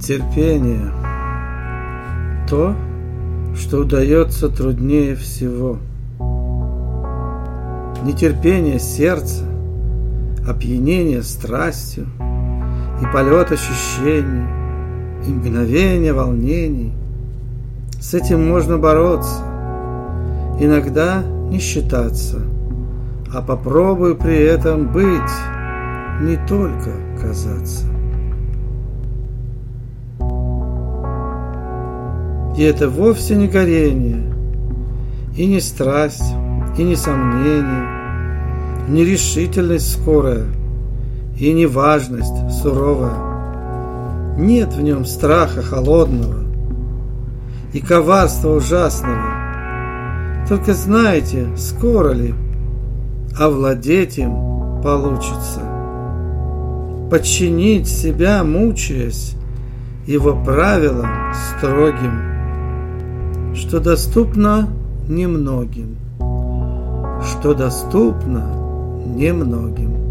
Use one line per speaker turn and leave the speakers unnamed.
Терпение – то, что удается труднее всего. Нетерпение сердца, опьянение страстью и полет ощущений, и мгновение волнений. С этим можно бороться, иногда не считаться, а попробуй при этом быть, не только казаться. И это вовсе не горение, и не страсть, и не сомнение, не решительность скорая, и не важность суровая. Нет в нем страха холодного и коварства ужасного. Только знайте, скоро ли овладеть им получится. Подчинить себя, мучаясь, его правилам строгим, что доступно немногим, что доступно немногим.